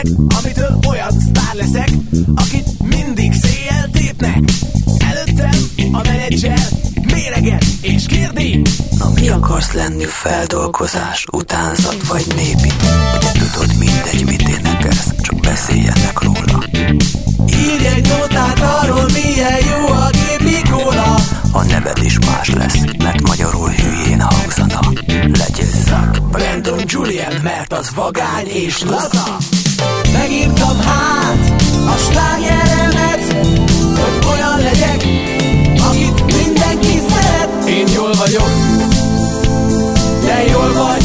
leszek, amitől olyan sztár leszek, akit mindig széjjel tépnek. Előttem a menedzser méreget és kérdi: na mi akarsz lenni, feldolgozás, utánzat vagy népi? Ugye tudod, mindegy, mit énekelsz, csak beszéljenek róla. Írj egy notát arról, milyen jó a gépi kóla. A neved is más lesz, mert magyarul hülyén hangzana. Legyél Zak Brandon Julien, mert az vagány és laza. Megírtam hát a slágeremet, hogy olyan legyek, akit mindenki szeret. Én jól vagyok, te jól vagy,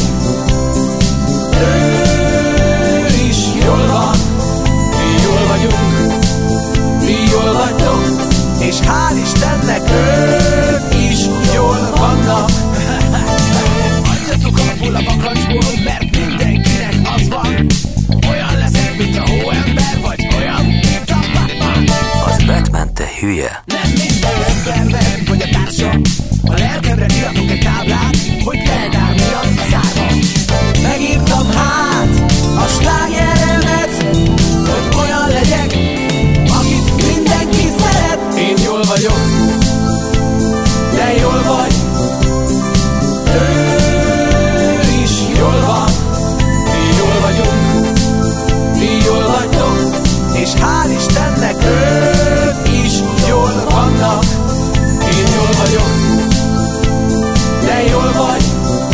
ő is jól van. Mi jól vagyunk, mi jól vagytok, és hál' Istennek ők is jól vannak. Adjatok abból a bakancsból, mert mindenkinek az van. Olyan leszek, mint a hóember, vagy olyan, mint a Batman. Az Batman, te hülye. Nem minden emberben vagy a társa. A lelkemre kiratok egy táblát, hogy Eldár miatt szárva. Megírtam hát a slágeremet, hogy olyan legyek, akit mindenki szeret. Én jól vagyok, te jól vagy, ő is jól van. Mi jól vagyunk, mi jól vagytok, és hál' Istennek ők is jól vannak. Én jól vagyok, te jól vagy,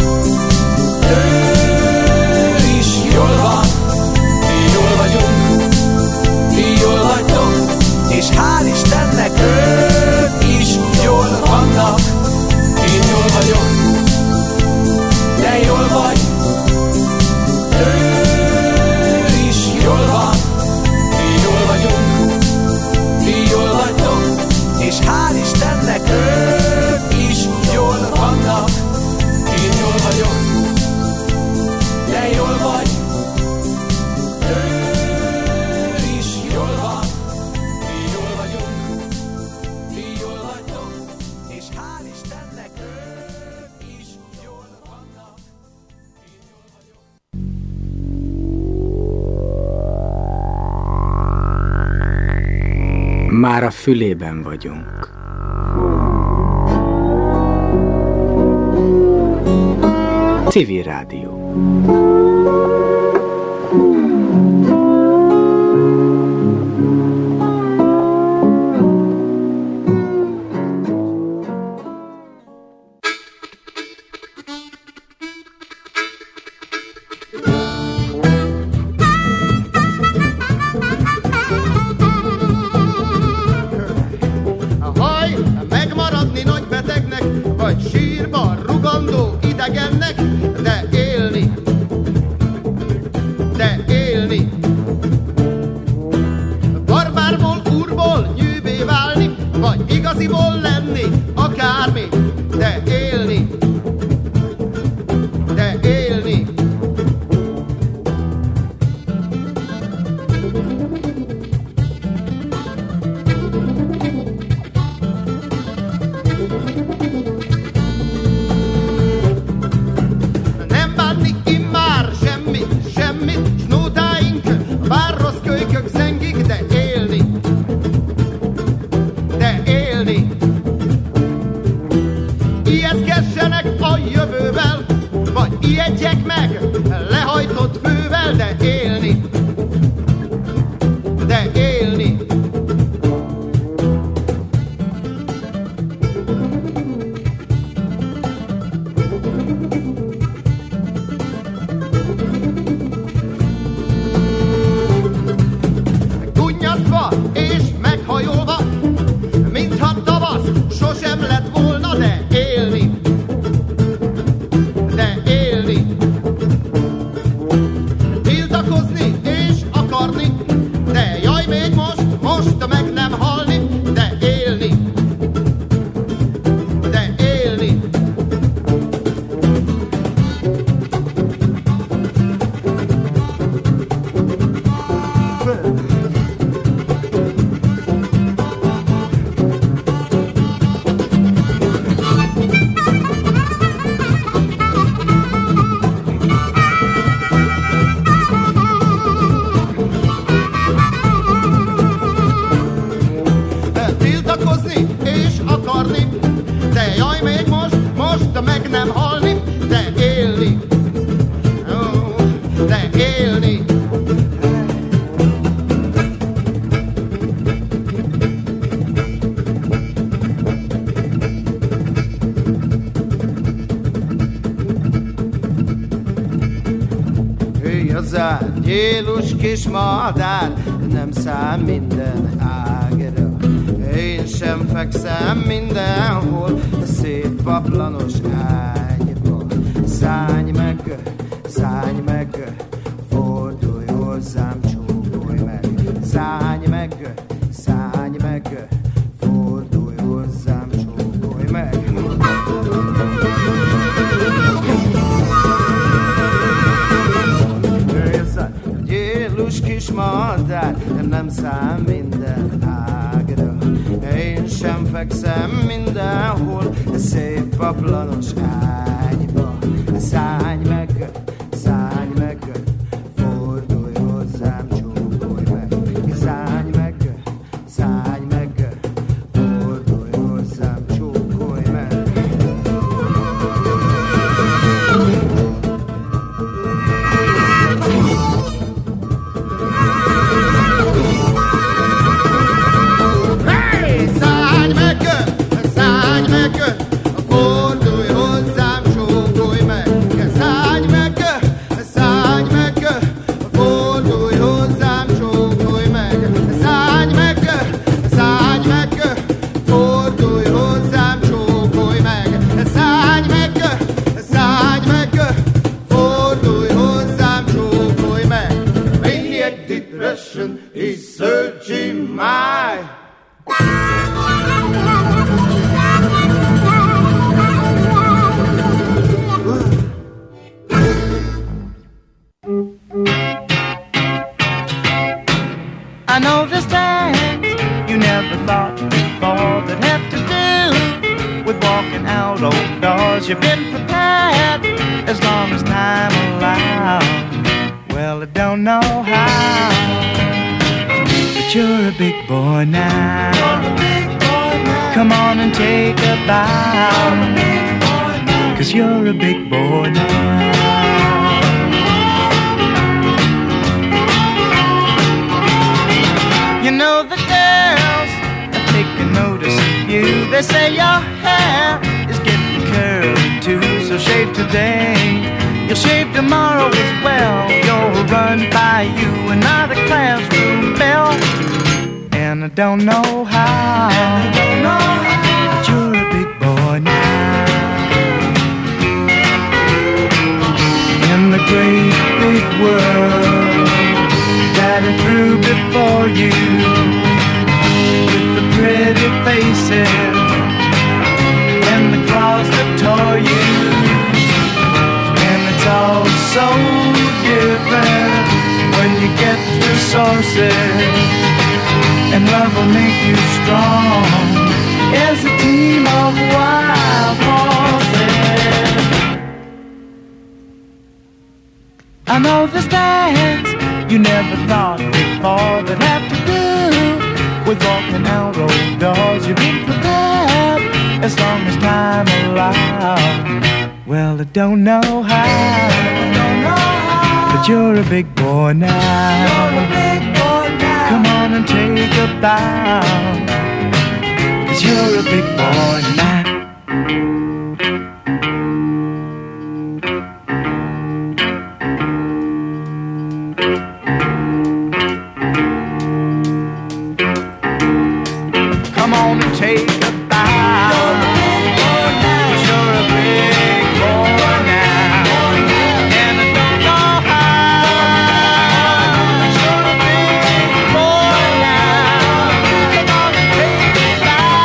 ő is jól van. Mi jól vagyunk, mi jól vagytok, és hál' Istennek ők is jól vannak. Én jól vagyok, te jól vagy, ő is jól van. Mi jól vagyunk, mi jól vagytok, és hál' Istennek ők is jól vannak. Én jól vagyok, te jól vagy, ő is jól van. Mi jól vagyunk, mi jól vagytok, és hál' Istennek ők is jól vannak. Én jól vagyok. Már a fülében vagyunk. Civil Rádió. Megmaradni nagy betegnek, vagy sírban rugandó idegennek, de élni, barbárból, úrból nyűvé válni, vagy igaziból lenni, akármi, de élni. Nem bánni immár semmit, s nótáink, bár rossz kölykök zengik, de élni. Ijeszgessenek a jövővel, vagy ijedjek meg lehajtott fővel, de élni. Gunnyasztva és meghajolva, mintha tavasz sosem lett volna, de élni. Tiltakozni és akarni, de jaj, még most meg nem halni, de élni. nyílus kis madár nem szám minden ágra. Én sem fekszem mindenhol a szép paplanos ágyba. Szállj meg, fordulj hozzám, csókolj meg. Szállj meg, fordulj hozzám, csókolj meg. Gyilus kis madár nem szám minden ágra. Én sem fekszem mindenhol a szép paplanos ágyba. Szállj meg, fordulj hozzám, csókolj meg. Szállj meg, fordulj hozzám, csókolj meg. Hey! Szállj meg, fordulj hozzám, csókolj meg. Szállj meg, fordulj hozzám, csókolj meg. Szállj meg, fordulj hozzám, csókolj meg. Szállj meg, fordulj hozzám, csókolj meg. Maniac depression is searching my. I know there's things you never thought before that have to do with walking out old doors. You've been prepared as long as time allows. Well, I don't know how, but you're a big boy now. Come on and take a bow, 'cause you're a big boy now. You know the girls are taking notice of you. They say your hair is getting curly too. So shave today, you'll shave tomorrow as well. You'll run by you another classroom bell. And I don't know how, but you're a big boy now. In the great big world Daddy threw before you, with the pretty faces and the claws that tore you. And it's all so different when you get to sources, and love will make you strong as a team of wild horses. I know there's things you never thought before that have to do with walking out old doors. You've been prepared as long as time allows. Well, I don't know how, but you're a big boy now. Come on and take a bow, 'cause you're a big boy now. Come on and take a bow, 'cause you're a big boy now. And I don't know how, but you're a big boy now. Come on and take a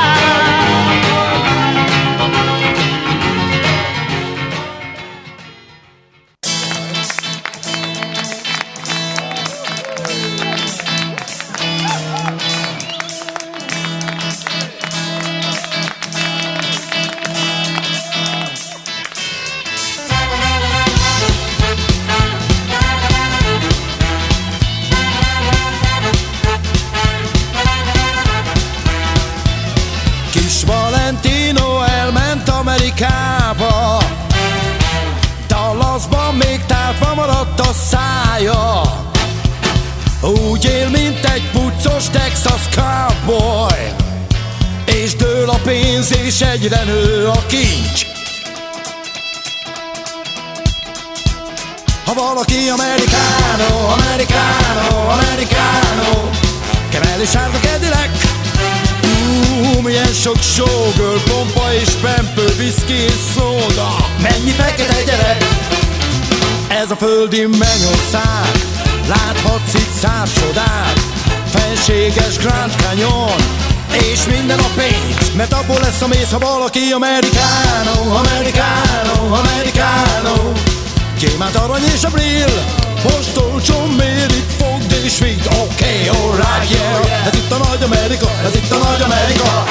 Amerikába, Dallasban még tátva maradt a szája. Úgy él, mint egy puccos Texas cowboy, és dől a pénz, és egyre nő a kincs. Ha valaki americano, americano, americano, kemeli sárga kedilek. Milyen sok showgirl, pompa és pempő, viszki és szóda. Mennyi fekete gyerek, ez a földi mennyország. Láthatsz itt száz csodát, fenséges Grand Canyon, és minden a pénz, mert abból lesz a mész, ha valaki americano, americano, americano. Gyémánt, arany és a brill, most olcsón mérik, fogd és vidd. Oké, alright, yeah. Ez itt a nagy Amerika, ez itt a nagy Amerika.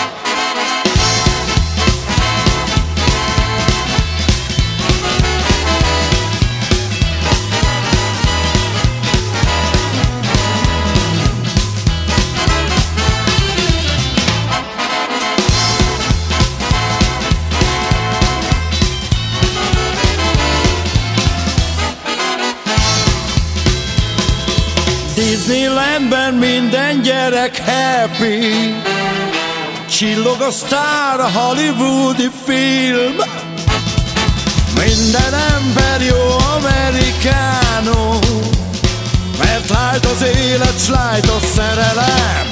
Disneylandben minden gyerek happy, csillog a sztár, a hollywoodi film. Minden ember jó americano, mert light az élet, s light a szerelem.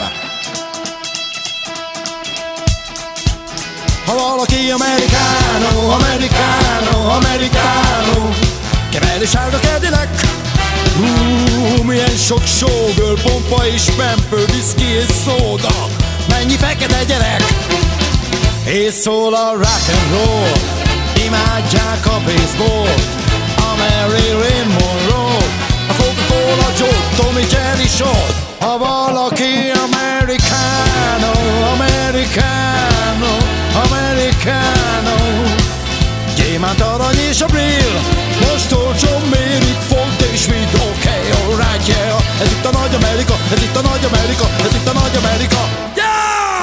Ha valaki americano, americano, americano, kemeli sárga kedilek. Milyen sok showgirl, pompa és pempő, viszki és szóda. Mennyi fekete gyerek, és szól a rock and roll. Imádják a baseball, a Marilyn Monroe, a Coca-Cola Joe, Tommy Jerry Short. Ha valaki americano, americano, americano, gyémánt, arany és a brill, most olcsón mérik, fogd és vidd. Oké, alright, yeah. Ez itt a nagy Amerika, ez itt a nagy Amerika, ez itt a nagy Amerika, yeah!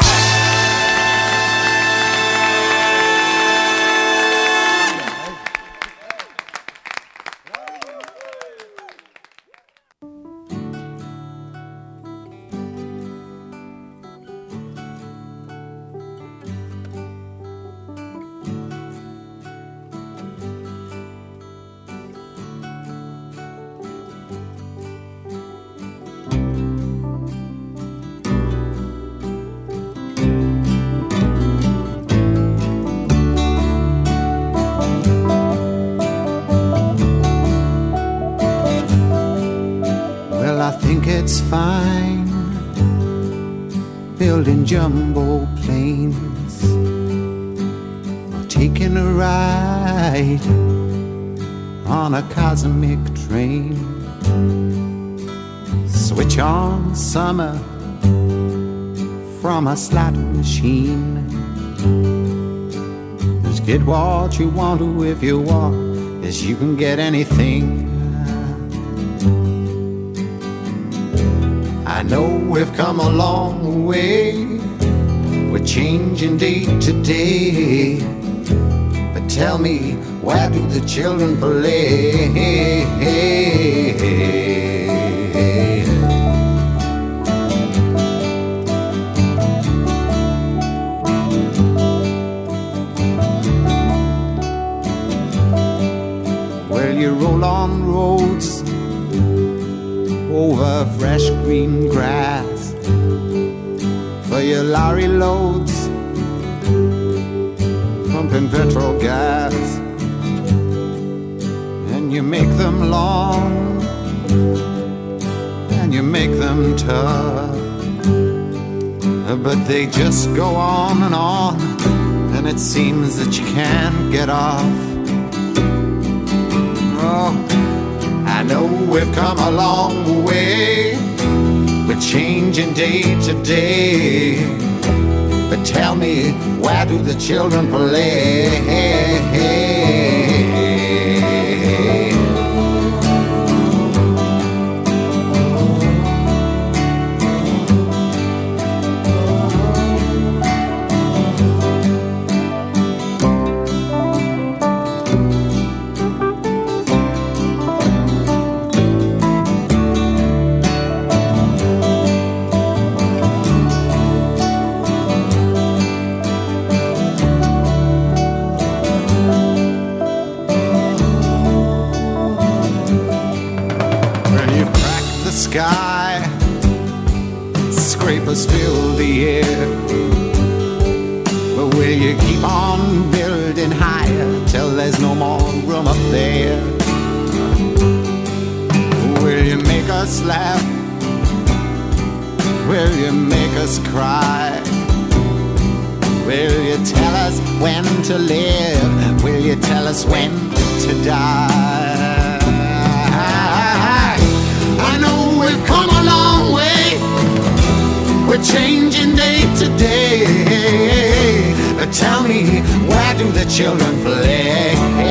It's fine building jumbo planes or taking a ride on a cosmic train. Switch on summer from a slot machine. Just get what you want to if you want, as you can get anything. I know we've come a long way, we're changing day to day. But tell me, where do the children play? Well, you roll on roads over fresh green grass for your lorry loads, pumping petrol gas, and you make them long and you make them tough, but they just go on, and it seems that you can't get off. Oh, I know we've come a long way, we're changing day to day. But tell me, where do the children play? skyscrapers fill the air. But will you keep on building higher till there's no more room up there? Will you make us laugh? Will you make us cry? Will you tell us when to live? Will you tell us when to die? I know we've come a long way. We're changing day to day. But tell me, where do the children play?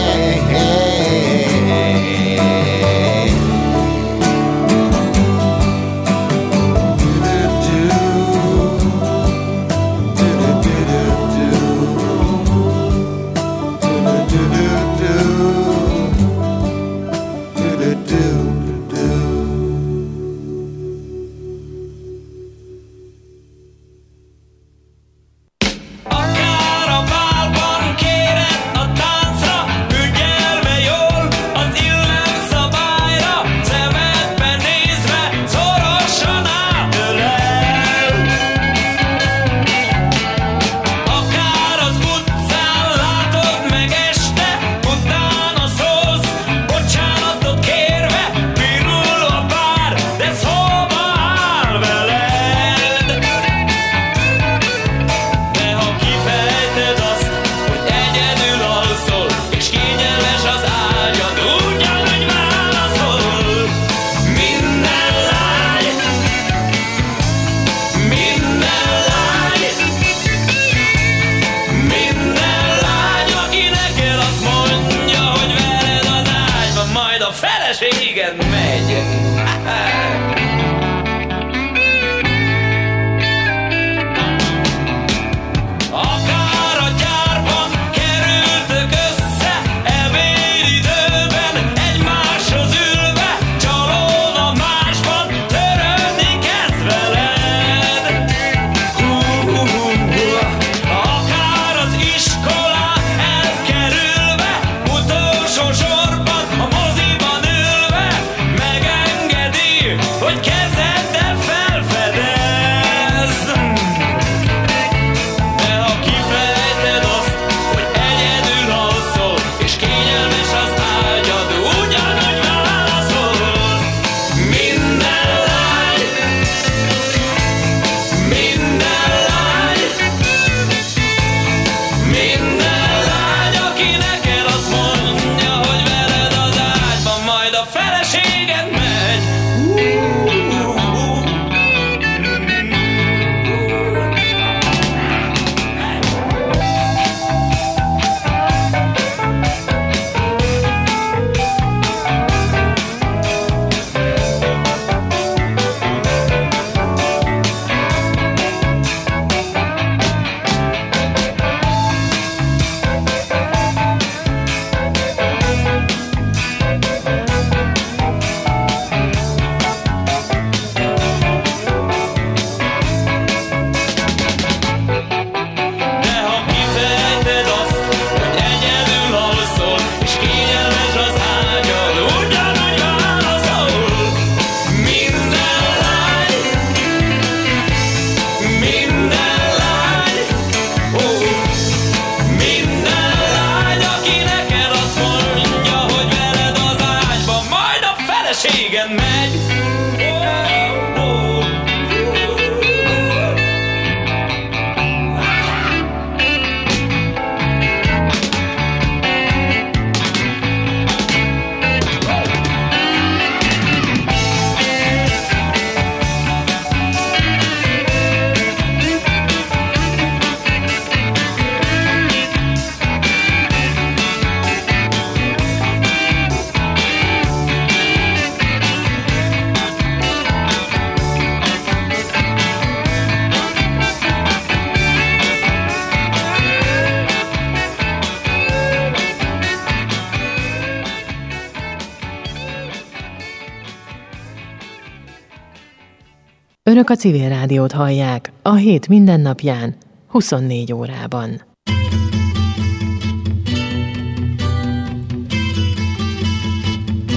Önök a Civil Rádiót hallják a hét mindennapján, 24 órában.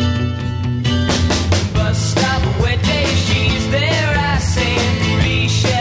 Bus stop, wet day, she's there, I say, reshape.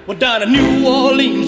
Well, down in New Orleans,